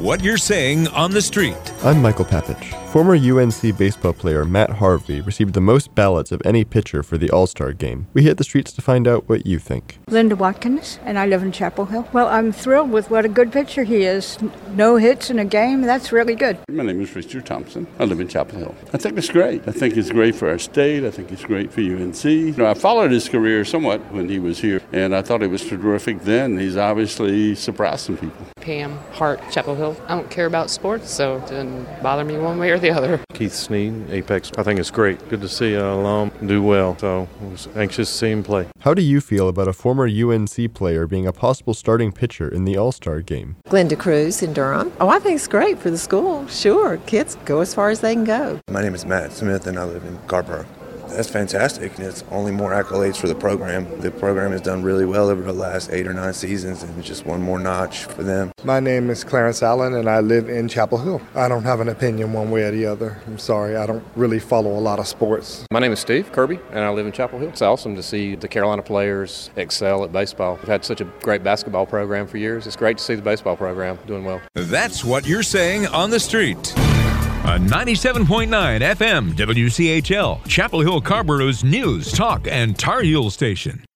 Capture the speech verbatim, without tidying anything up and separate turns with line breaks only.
what you're saying on the street.
I'm Michael Papich. Former U N C baseball player Matt Harvey received the most ballots of any pitcher for the All-Star Game. We hit the streets to find out what you think.
Linda Watkins, and I live in Chapel Hill. Well, I'm thrilled with what a good pitcher he is. No hits in a game, that's really good.
My name is Richard Thompson. I live in Chapel Hill. I think it's great. I think it's great for our state. I think it's great for U N C. You know, I followed his career somewhat when he was here, and I thought it was terrific then. He's obviously surprised some people.
Pam Hart, Chapel Hill. I don't care about sports, so it didn't bother me one way or the other.
Keith Snead, Apex. I think it's great. Good to see an alum do well, so I was anxious to see him play.
How do you feel about a former U N C player being a possible starting pitcher in the All-Star Game?
Glenda Cruz in Durham. Oh, I think it's great for the school. Sure, kids go as far as they can go.
My name is Matt Smith, and I live in Scarborough. That's fantastic. It's only more accolades for the program. The program has done really well over the last eight or nine seasons, and it's just one more notch for them.
My name is Clarence Allen, and I live in Chapel Hill. I don't have an opinion one way or the other. I'm sorry, I don't really follow a lot of sports.
My name is Steve Kirby, and I live in Chapel Hill. It's awesome to see the Carolina players excel at baseball. We've had such a great basketball program for years. It's great to see the baseball program doing well.
That's what you're saying on the street. On ninety-seven point nine F M W C H L, Chapel Hill Carborough's news, talk, and Tar Heel station.